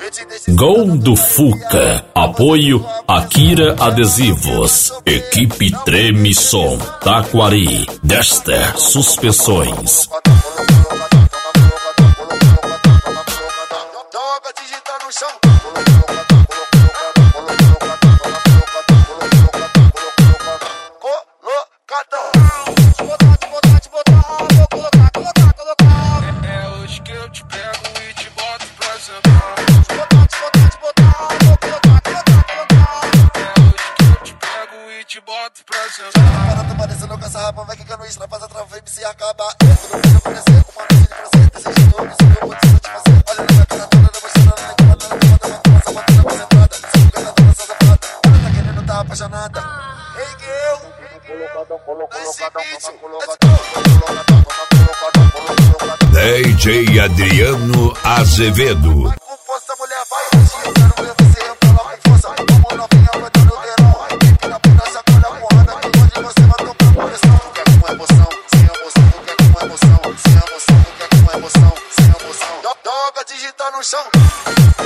Gol do Fuca. Apoio Akira Adesivos. Equipe Treme Som. Taquari. Dexter Suspensões. Joga digital no chão. É hoje que eu te pego e te boto pra sentar. É hoje que eu te pego e te boto pra sentar. Para tu parecendo com essa rapa, vai quicando isso, na faz a trava e se acaba. Tudo bem aparecer com uma noite de prazer, desejando todo isso que eu vou te satisfazer. Olha na minha cara toda, demonstrando na enquadra, na tua mata, essa bota na concentrada. Se fica na tua safada, ela tá querendo, tá apaixonada. Ei, que eu, DJ Adriano Azevedo. com força, mulher, vai. Eu quero ver você rebolar com força. Vamos novinha, vai dando o verão. Equipe na bunda, sacola a porrada. Onde você vai tocar pressão. Tu quer com emoção, sem emoção. Tu quer com emoção, sem emoção. Tu quer com emoção, sem emoção. Joga digital no chão.